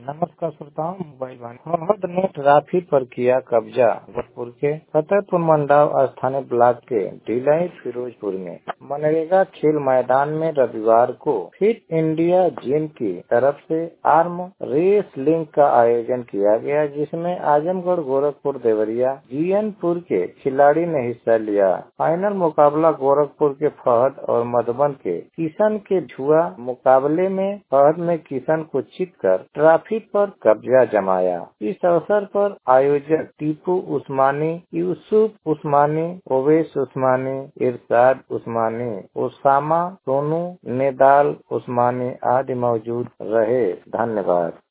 नमस्कार श्रोताओं, मोबाइल वाणी फहद ने ट्रॉफी पर किया कब्जा। भोजपुर के फतेहपुर मंडाव स्थानीय ब्लॉक के ढिलाई फिरोजपुर में मनरेगा खेल मैदान में रविवार को फिट इंडिया जिम की तरफ से आर्म रेसलिंग का आयोजन किया गया, जिसमें आजमगढ़, गोरखपुर, देवरिया, जीएनपुर के खिलाड़ी ने हिस्सा लिया। फाइनल मुकाबला गोरखपुर के फहद और मधुबन के किशन के हुआ। मुकाबले में फहद ने किशन को जीतकर ट्रॉफी पर कब्जा जमाया। इस अवसर पर आयोजक टीपू उस्मानी, यूसुफ उस्मानी, ओवैस उस्मानी, इरशाद उस्मानी, उसामा सोनू, नेदाल उस्मानी आदि मौजूद रहे। धन्यवाद।